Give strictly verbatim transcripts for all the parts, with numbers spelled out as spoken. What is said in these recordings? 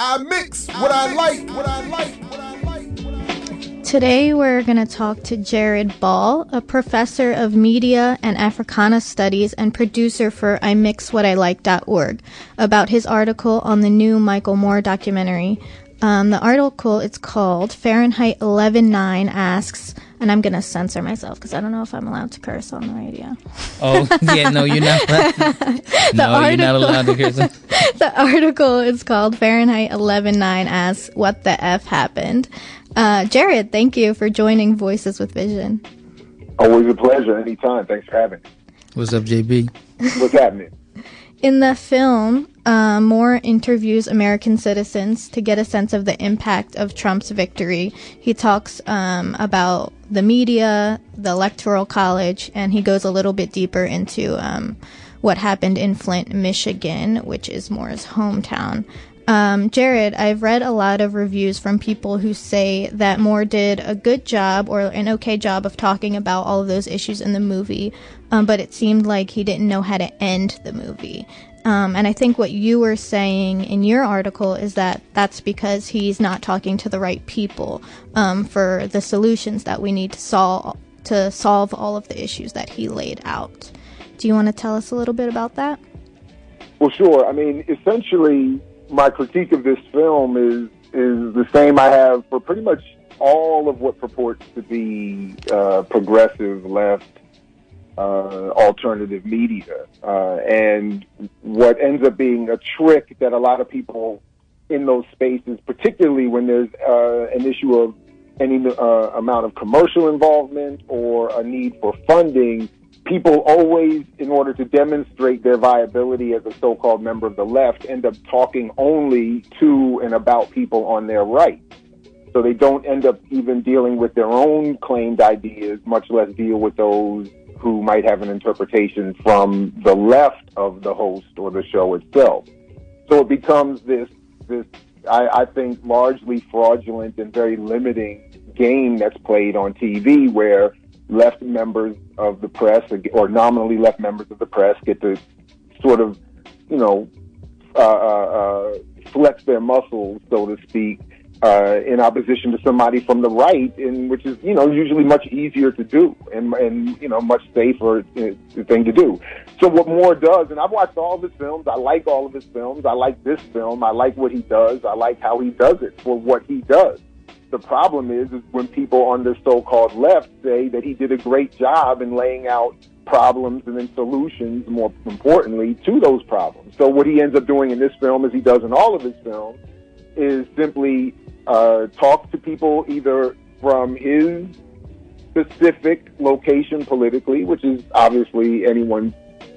I mix what I like, what I like, what I like, what I like. Today we're going to talk to Jared Ball, a professor of media and Africana studies and producer for I mix what I like dot org, about his article on the new Michael Moore documentary. Um, the article, it's called Fahrenheit eleven nine Asks, and I'm going to censor myself because I don't know if I'm allowed to curse on the radio. Oh, yeah, no, you're not. no, article, you're not allowed to curse. The article is called Fahrenheit eleven nine Asks, What the F Happened? Uh, Jared, thank you for joining Voices with Vision. Always a pleasure. Anytime. Thanks for having me. What's up, J B? What's happening? In the film, uh, Moore interviews American citizens to get a sense of the impact of Trump's victory. He talks um, about the media, the Electoral College, and he goes a little bit deeper into um, what happened in Flint, Michigan, which is Moore's hometown. Um, Jared, I've read a lot of reviews from people who say that Moore did a good job or an okay job of talking about all of those issues in the movie, um, but it seemed like he didn't know how to end the movie. Um, and I think what you were saying in your article is that that's because he's not talking to the right people um, for the solutions that we need to solve to solve all of the issues that he laid out. Do you want to tell us a little bit about that? Well, sure. I mean, essentially, my critique of this film is is the same I have for pretty much all of what purports to be uh, progressive left uh, alternative media, uh, and what ends up being a trick that a lot of people in those spaces, particularly when there's uh, an issue of any uh, amount of commercial involvement or a need for funding, people always, in order to demonstrate their viability as a so-called member of the left, end up talking only to and about people on their right. So they don't end up even dealing with their own claimed ideas, much less deal with those who might have an interpretation from the left of the host or the show itself. So it becomes this, this I, I think, largely fraudulent and very limiting game that's played on T V, where left members of the press, or nominally left members of the press, get to sort of, you know, uh, uh, flex their muscles, so to speak, uh, in opposition to somebody from the right, in which is, you know, usually much easier to do and, and you know, much safer uh, thing to do. So what Moore does, and I've watched all of his films, I like all of his films, I like this film, I like what he does, I like how he does it for what he does. The problem is, is when people on the so-called left say that he did a great job in laying out problems and then solutions, more importantly, to those problems. So what he ends up doing in this film, as he does in all of his films, is simply uh, talk to people either from his specific location politically, which is obviously anyone's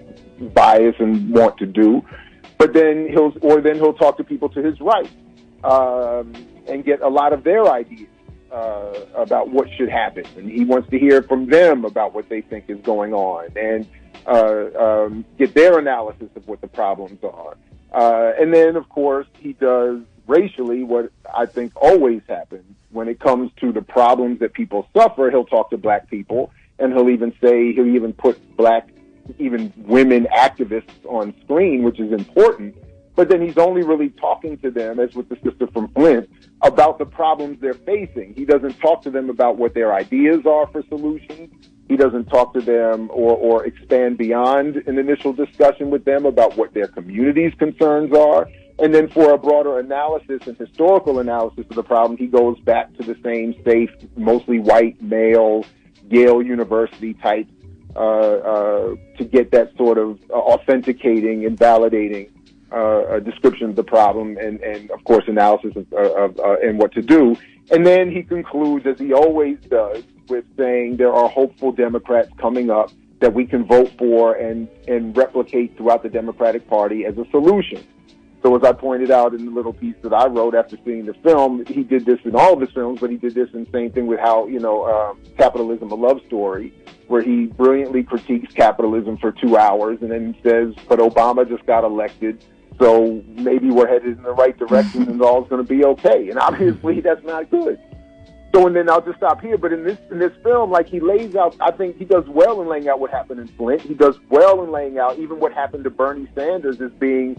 bias and want to do, but then he'll, or then he'll talk to people to his right. Um, and get a lot of their ideas uh, about what should happen. And he wants to hear from them about what they think is going on and uh, um, get their analysis of what the problems are. Uh, and then, of course, he does racially what I think always happens. When it comes to the problems that people suffer, he'll talk to black people, and he'll even say, he'll even put black, even women activists on screen, which is important. But then he's only really talking to them, as with the sister from Flint, about the problems they're facing. He doesn't talk to them about what their ideas are for solutions. He doesn't talk to them or, or expand beyond an initial discussion with them about what their community's concerns are. And then for a broader analysis and historical analysis of the problem, he goes back to the same safe, mostly white, male, Yale University types uh, uh, to get that sort of uh, authenticating and validating Uh, a description of the problem and, and of course, analysis of, of uh, and what to do. And then he concludes, as he always does, with saying there are hopeful Democrats coming up that we can vote for and, and replicate throughout the Democratic Party as a solution. So as I pointed out in the little piece that I wrote after seeing the film, he did this in all of his films, but he did this in the same thing with how, you know, um, Capitalism, a Love Story, where he brilliantly critiques capitalism for two hours and then says, but Obama just got elected, so maybe we're headed in the right direction and all's going to be okay. And obviously that's not good. So, and then I'll just stop here. But in this in this film, like, he lays out, I think he does well in laying out what happened in Flint. He does well in laying out even what happened to Bernie Sanders as being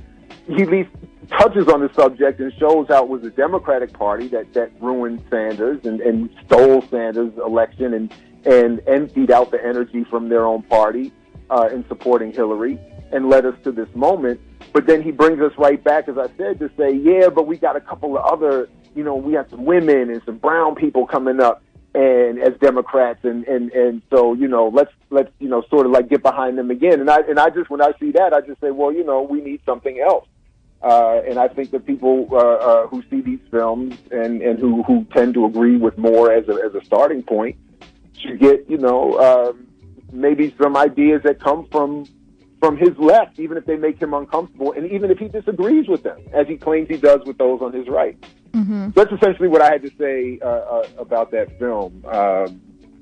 he at least touches on the subject and shows how it was the Democratic Party that, that ruined Sanders and, and stole Sanders' election and, and emptied out the energy from their own party uh, in supporting Hillary and led us to this moment. But then he brings us right back, as I said, to say, yeah, but we got a couple of other, you know, we have some women and some brown people coming up and as Democrats. And, and, and so, you know, let's, let's, you know, sort of like get behind them again. And I, and I just, when I see that, I just say, well, you know, we need something else. Uh, and I think that people uh, uh, who see these films and, and who, who tend to agree with Moore as a, as a starting point should get, you know, uh, maybe some ideas that come from from his left, even if they make him uncomfortable, and even if he disagrees with them, as he claims he does with those on his right. Mm-hmm. That's essentially what I had to say uh, uh, about that film. Um,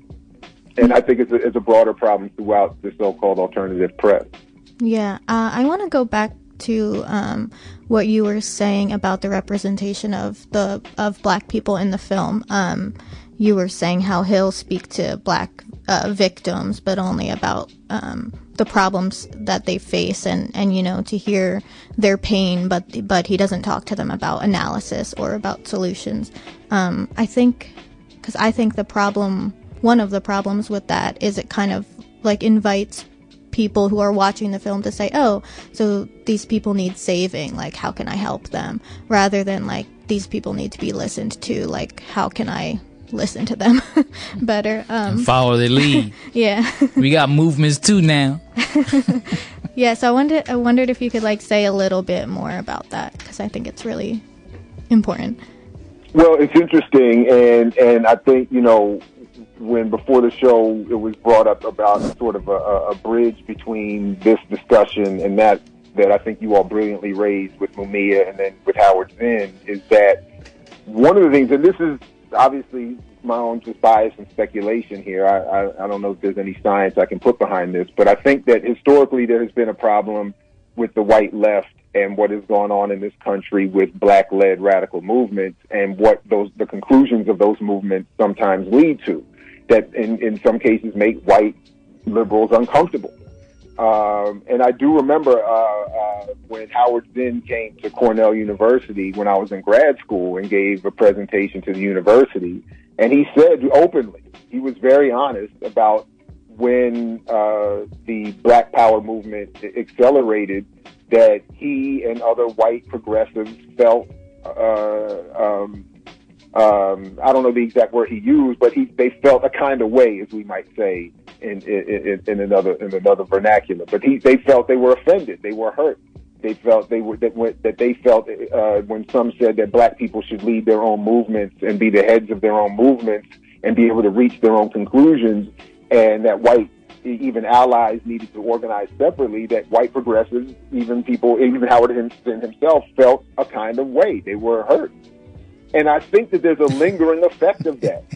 and I think it's a, it's a broader problem throughout the so-called alternative press. Yeah, uh, I want to go back to um, what you were saying about the representation of the of black people in the film. Um, you were saying how he'll speak to black uh, victims, but only about um, the problems that they face, and, and you know, to hear their pain, but but he doesn't talk to them about analysis or about solutions. Um, I think, because I think the problem, one of the problems with that is it kind of like invites people who are watching the film to say, oh, so these people need saving, like how can I help them, rather than like these people need to be listened to, like how can I listen to them better um and follow the lead. Yeah. We got movements too now. Yeah, so I wondered I wondered if you could like say a little bit more about that, because I think it's really important. Well, it's interesting, and and I think, you know, when before the show it was brought up about sort of a, a bridge between this discussion and that that I think you all brilliantly raised with Mumia and then with Howard Zinn, is that one of the things, and this is obviously my own just bias and speculation here, I, I, I don't know if there's any science I can put behind this, but I think that historically there has been a problem with the white left and what has gone on in this country with black-led radical movements and what those the conclusions of those movements sometimes lead to, that in, in some cases make white liberals uncomfortable. Um, and I do remember uh, uh, when Howard Zinn came to Cornell University when I was in grad school and gave a presentation to the university, and he said openly, he was very honest about when uh, the Black Power movement accelerated, that he and other white progressives felt, uh, um, um, I don't know the exact word he used, but he, they felt a kind of way, as we might say, in, in, in another in another vernacular. But he, they felt they were offended, they were hurt. They felt they were that, that they felt uh, when some said that black people should lead their own movements and be the heads of their own movements and be able to reach their own conclusions, and that white even allies needed to organize separately, that white progressives, even people, even Howard Zinn himself, felt a kind of way. They were hurt. And I think that there's a lingering effect of that.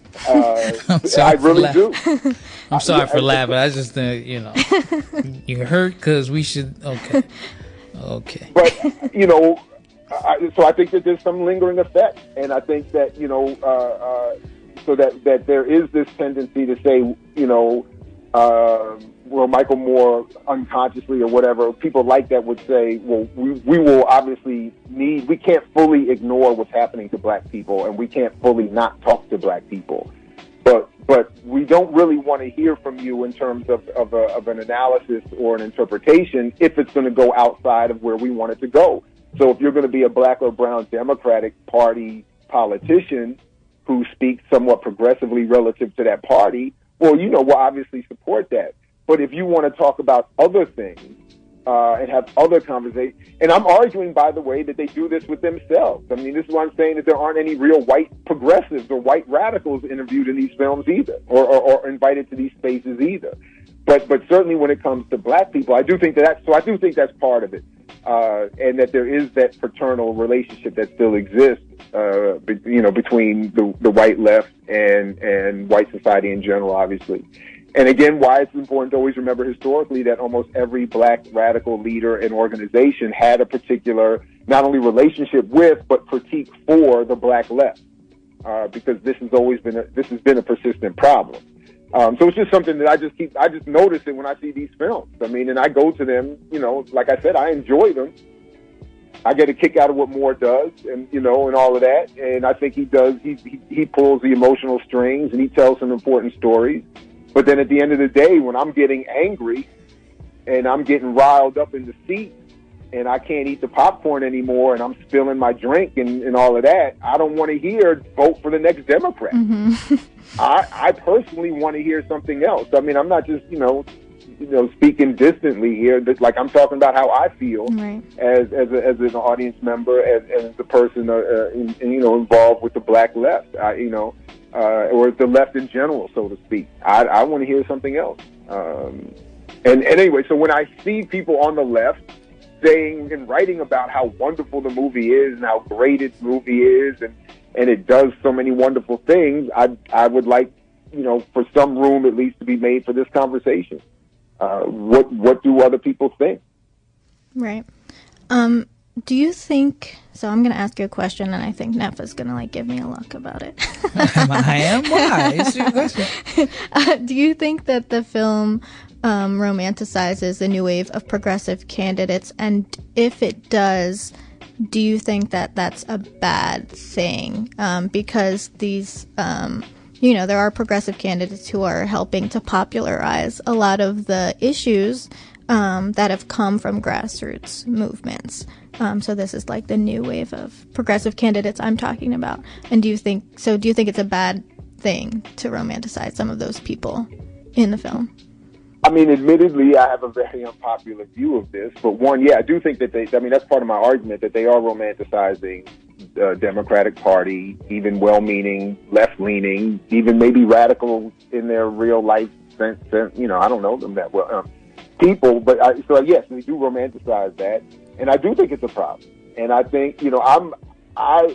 Uh, I really do. I'm sorry I, for I, laughing. I just think, you know, you hurt because we should, okay. Okay. But, you know, I, so I think that there's some lingering effect. And I think that, you know, uh, uh, so that, that there is this tendency to say, you know, uh, well, Michael Moore unconsciously or whatever, people like that would say, well, we, we will obviously need, we can't fully ignore what's happening to black people, and we can't fully not talk to black people. But but we don't really want to hear from you in terms of, of, a, of an analysis or an interpretation if it's going to go outside of where we want it to go. So if you're going to be a black or brown Democratic Party politician who speaks somewhat progressively relative to that party, well, you know, we'll obviously support that. But if you want to talk about other things uh, and have other conversations, and I'm arguing, by the way, that they do this with themselves. I mean, this is why I'm saying that there aren't any real white progressives or white radicals interviewed in these films either, or, or, or invited to these spaces either. But but certainly when it comes to black people, I do think that that's, so I do think that's part of it, uh, and that there is that fraternal relationship that still exists, uh, be, you know, between the, the white left and and white society in general, obviously. And again, why it's important to always remember historically that almost every black radical leader and organization had a particular, not only relationship with, but critique for the black left, uh, because this has always been a, this has been a persistent problem. Um, so it's just something that I just keep, I just notice it when I see these films. I mean, and I go to them, you know, like I said, I enjoy them, I get a kick out of what Moore does, and you know, and all of that. And I think he does. He he, he pulls the emotional strings, and he tells some important stories. But then at the end of the day, when I'm getting angry and I'm getting riled up in the seat, and I can't eat the popcorn anymore, and I'm spilling my drink and, and all of that, I don't want to hear vote for the next Democrat. Mm-hmm. I, I personally want to hear something else. I mean, I'm not just, you know, you know, speaking distantly here. But, like, I'm talking about how I feel right. as as, a, as an audience member, as, as the person, uh, uh, in, in, you know, involved with the black left, I, you know, uh, or the left in general, so to speak. I, I want to hear something else. Um, and, and anyway, so when I see people on the left saying and writing about how wonderful the movie is and how great its movie is, and, and it does so many wonderful things, I I would like, you know, for some room at least to be made for this conversation. Uh, what what do other people think? Right. Um, do you think? So I'm going to ask you a question, and I think Nefa's going to like give me a look about it. I am. Why? It's your question. Uh, do you think that the film um, romanticizes the new wave of progressive candidates, and if it does, do you think that that's a bad thing? Um, because these, um, you know, there are progressive candidates who are helping to popularize a lot of the issues um, that have come from grassroots movements. Um, so this is like the new wave of progressive candidates I'm talking about. And do you think so? Do you think it's a bad thing to romanticize some of those people in the film? I mean, admittedly, I have a very unpopular view of this. But one, yeah, I do think that they, I mean, that's part of my argument, that they are romanticizing the Democratic Party, even well-meaning, left-leaning, even maybe radical in their real life sense. You know, I don't know them that well. Um, people, but I, so yes, we do romanticize that. And I do think it's a problem. And I think, you know, I'm, I,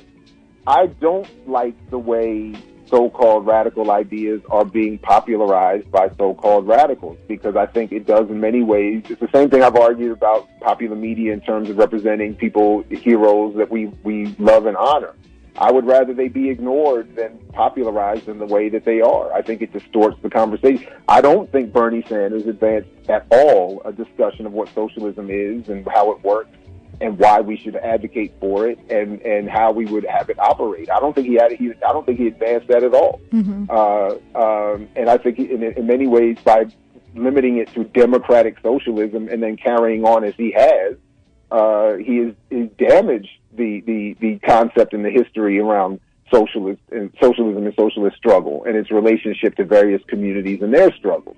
I don't like the way so-called radical ideas are being popularized by so-called radicals, because I think it does in many ways. It's the same thing I've argued about popular media in terms of representing people, heroes that we, we love and honor. I would rather they be ignored than popularized in the way that they are. I think it distorts the conversation. I don't think Bernie Sanders advanced at all a discussion of what socialism is and how it works and why we should advocate for it, and, and how we would have it operate. I don't think he had. He, I don't think he advanced that at all. Mm-hmm. Uh, um, and I think, he, in, in many ways, by limiting it to democratic socialism and then carrying on as he has, uh, he has, has damaged the, the the concept and the history around socialist and socialism and socialist struggle and its relationship to various communities and their struggles.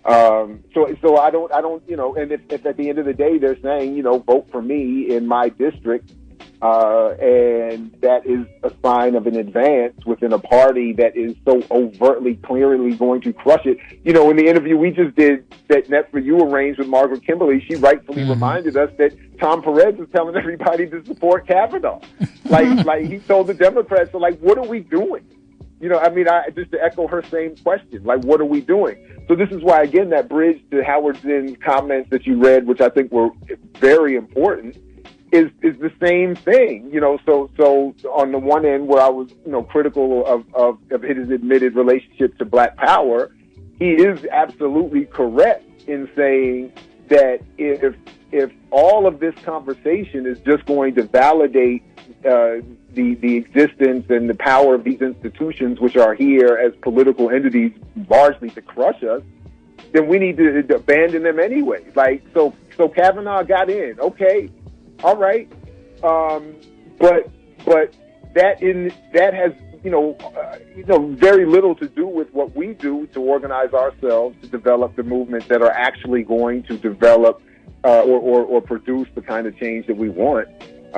Um, so, so I don't, I don't, you know, and if, if at the end of the day they're saying, you know, vote for me in my district, uh, and that is a sign of an advance within a party that is so overtly, clearly going to crush it. You know, in the interview we just did that Net for You arranged with Margaret Kimberly, she rightfully mm-hmm. reminded us that Tom Perez is telling everybody to support Kavanaugh. Like, like he told the Democrats, so like, what are we doing? You know, I mean, I, just to echo her same question, like, what are we doing? So this is why, again, that bridge to Howard Zinn's comments that you read, which I think were very important, is is the same thing. You know, so so on the one end, where I was, you know, critical of, of, of his admitted relationship to Black Power, he is absolutely correct in saying that if if all of this conversation is just going to validate uh, the the existence and the power of these institutions, which are here as political entities, largely to crush us, then we need to, to abandon them anyway. Like, so, so Kavanaugh got in. Okay, all right, um, but but that in that has you know uh, you know very little to do with what we do to organize ourselves to develop the movements that are actually going to develop uh, or, or or produce the kind of change that we want.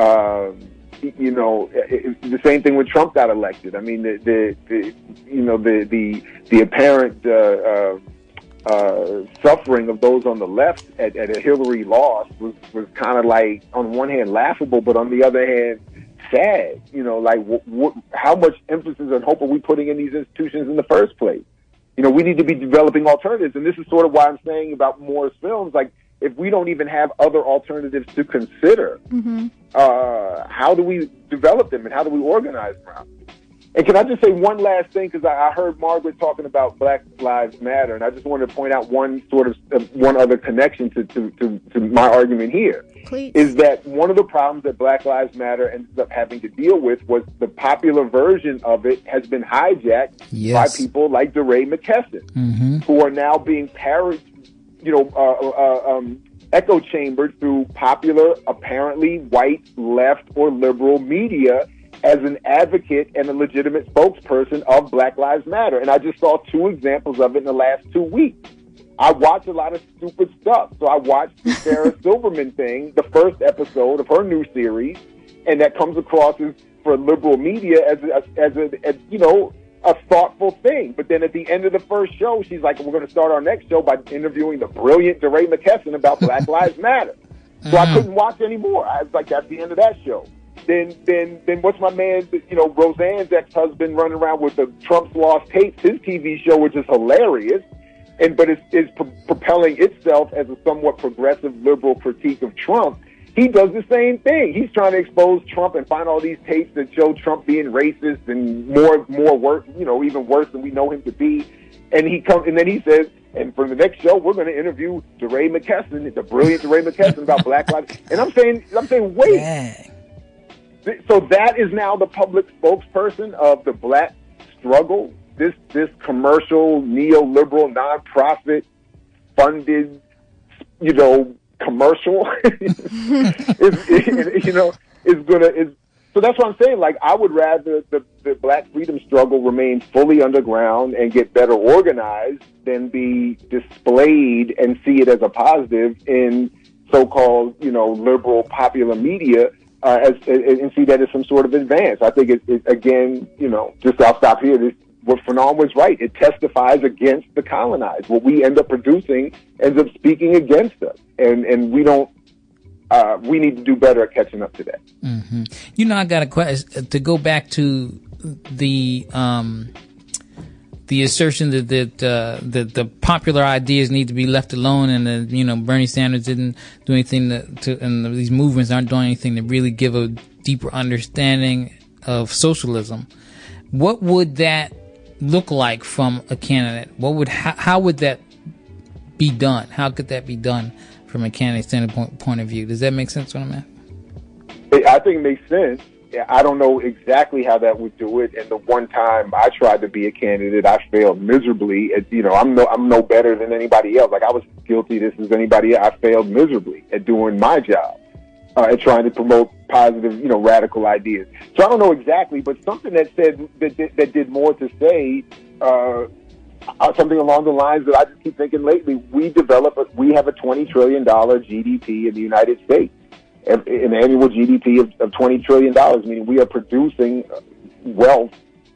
Um, You know, it, the same thing when Trump got elected. I mean, the, the, the you know, the the the apparent uh, uh, uh, suffering of those on the left at, at a Hillary loss was was kind of like, on one hand, laughable, but on the other hand, sad. You know, like wh- wh- how much emphasis and hope are we putting in these institutions in the first place? You know, we need to be developing alternatives, and this is sort of why I'm saying about Moore's films, like, if we don't even have other alternatives to consider, mm-hmm. uh, how do we develop them and how do we organize around them? And can I just say one last thing? Because I, I heard Margaret talking about Black Lives Matter, and I just wanted to point out one sort of uh, one other connection to, to, to, to my argument here. Please. Is that one of the problems that Black Lives Matter ends up having to deal with was the popular version of it has been hijacked yes. by people like DeRay McKesson, mm-hmm. who are now being parodied, you know, uh, uh, um, echo chambered through popular, apparently white, left, or liberal media as an advocate and a legitimate spokesperson of Black Lives Matter. And I just saw two examples of it in the last two weeks. I watch a lot of stupid stuff. So I watched the Sarah Silverman thing, the first episode of her new series, and that comes across as, for liberal media, as a, as a, as, you know, a thoughtful thing. But then at the end of the first show, she's like, we're going to start our next show by interviewing the brilliant DeRay McKesson about Black Lives Matter. So I couldn't watch anymore. I was like, that's the end of that show. Then, then, then what's my man, you know, Roseanne's ex-husband running around with the Trump's Lost Tapes, his T V show, which is hilarious, and but it's, it's pro- propelling itself as a somewhat progressive liberal critique of Trump. He does the same thing. He's trying to expose Trump and find all these tapes that show Trump being racist and more, more worse, you know, even worse than we know him to be. And he comes, and then he says, and for the next show, we're going to interview DeRay McKesson, the brilliant DeRay McKesson about Black Lives. And I'm saying, I'm saying, wait. Dang. So that is now the public spokesperson of the black struggle. This this commercial, neoliberal, nonprofit funded, you know, commercial is, is, you know, is gonna is. So that's what I'm saying. Like, I would rather the, the black freedom struggle remain fully underground and get better organized than be displayed and see it as a positive in so-called, you know, liberal popular media. Uh, as, and see that as some sort of advance. I think it, it again, you know, just I'll stop here. This, what Fanon was right. It testifies against the colonized. What we end up producing ends up speaking against us, and and we don't. Uh, we need to do better at catching up to that. Mm-hmm. You know, I got a question to go back to the um, the assertion that that uh, that the popular ideas need to be left alone, and that, you know, Bernie Sanders didn't do anything to, to and these movements aren't doing anything to really give a deeper understanding of socialism. What would that look like from a candidate? What would how, how would that be done? How could that be done from a candidate standpoint point of view? Does that make sense? What I'm at? I think it makes sense. I don't know exactly how that would do it. And the one time I tried to be a candidate, I failed miserably. At, you know, I'm no, I'm no better than anybody else. Like, I was guilty of this as anybody else. I failed miserably at doing my job, uh, at trying to promote positive, you know, radical ideas. So I don't know exactly, but something that said that that, that did more to say, uh, something along the lines that I just keep thinking lately. We develop, a, we have a twenty trillion dollars G D P in the United States. An annual G D P of, of twenty trillion dollars, meaning we are producing wealth,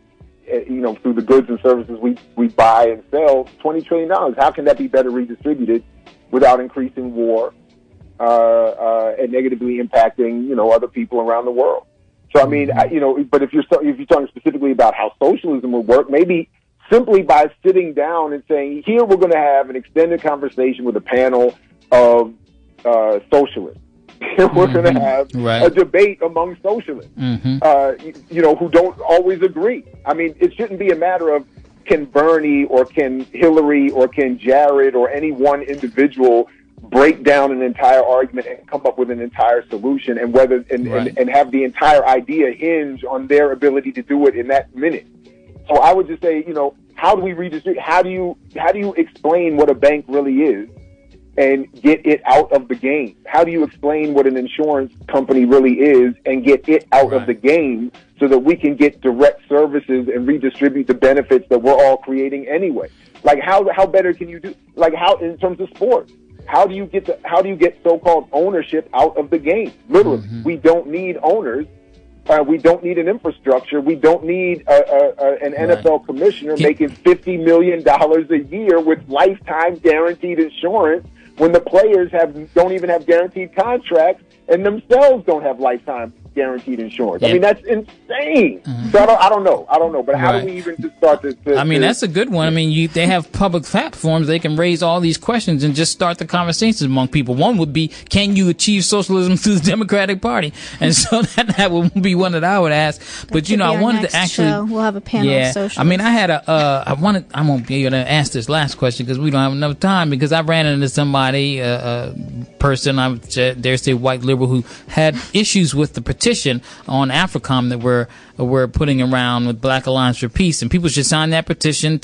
you know, through the goods and services we, we buy and sell, twenty trillion dollars. How can that be better redistributed without increasing war uh, uh, and negatively impacting, you know, other people around the world? So, I mean, I, you know, but if you're, if you're talking specifically about how socialism would work, maybe simply by sitting down and saying, here we're going to have an extended conversation with a panel of uh, socialists. We're mm-hmm. going to have right. a debate among socialists, mm-hmm. uh, you, you know, who don't always agree. I mean, it shouldn't be a matter of can Bernie or can Hillary or can Jared or any one individual break down an entire argument and come up with an entire solution, and whether and, right. and, and have the entire idea hinge on their ability to do it in that minute. So I would just say, you know, how do we redistribute? How do you how do you explain what a bank really is and get it out of the game? How do you explain what an insurance company really is and get it out right. of the game so that we can get direct services and redistribute the benefits that we're all creating anyway? Like, how how better can you do? Like, how in terms of sports, how do you get the how do you get so-called ownership out of the game? Literally, mm-hmm. we don't need owners. Uh, we don't need an infrastructure. We don't need a, a, a, an N F L right. commissioner Keep- making fifty million dollars a year with lifetime guaranteed insurance, when the players have don't even have guaranteed contracts and themselves don't have lifetime guaranteed insurance. Yeah. I mean, that's insane. Mm-hmm. So I don't, I don't know. I don't know. But how right. do we even just start to, to I mean, to, that's a good one. I mean, you, they have public platforms. They can raise all these questions and just start the conversations among people. One would be, can you achieve socialism through the Democratic Party? And so that, that would be one that I would ask. That but, you know, I wanted to actually. Show. We'll have a panel yeah, of socialists. I mean, I had a, uh, I wanted, I won't be able to ask this last question because we don't have enough time, because I ran into somebody, a uh, uh, person, I would dare say white liberal, who had issues with the petition on AFRICOM that we're, we're putting around with Black Alliance for Peace. And people should sign that petition,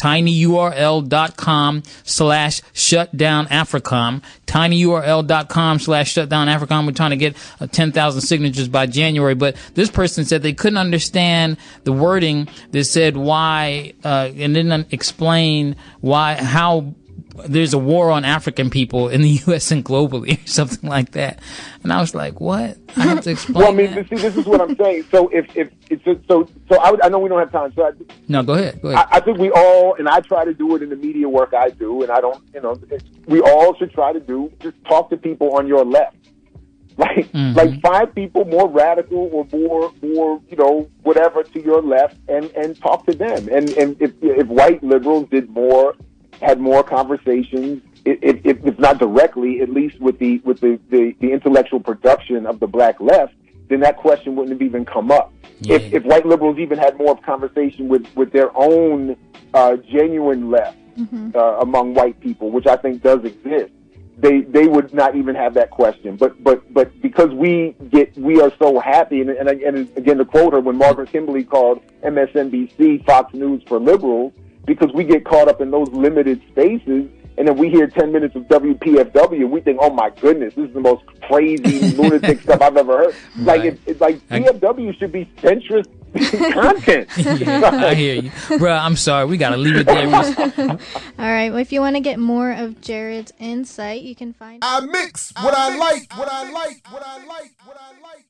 tinyurl.com slash shutdown AFRICOM, tinyurl.com slash shutdown AFRICOM. We're trying to get uh, ten thousand signatures by January. But this person said they couldn't understand the wording that said why, uh, and didn't explain why, how there's a war on African people in the U S and globally, or something like that. And I was like, what? I have to explain. Well, I mean, that? see, this is what I'm saying. So if, if it's just, so, so I, would, I know we don't have time. So I, no, go ahead. Go ahead. I, I think we all, and I try to do it in the media work I do, and I don't, you know, we all should try to do, just talk to people on your left. Like, mm-hmm. like find people more radical or more, more, you know, whatever to your left, and, and talk to them. And, and if, if white liberals did more, had more conversations, if, if, if not directly, at least with the with the, the, the intellectual production of the black left, then that question wouldn't have even come up. Yeah. If, if white liberals even had more of conversation with, with their own uh, genuine left mm-hmm. uh, among white people, which I think does exist, they they would not even have that question. But but but because we get we are so happy, and, and, and again to quote her, when Margaret Kimberly called M S N B C Fox News for liberals, because we get caught up in those limited spaces, and then we hear ten minutes of W P F W, we think, oh my goodness, this is the most crazy lunatic stuff I've ever heard. Right. Like it, it's like P F W should be centrist content. Yeah, I hear you, bro. I'm sorry, we gotta leave it there. All right. Well, if you want to get more of Jared's insight, you can find. I mix what I, I like, what I like, what I like, what I like.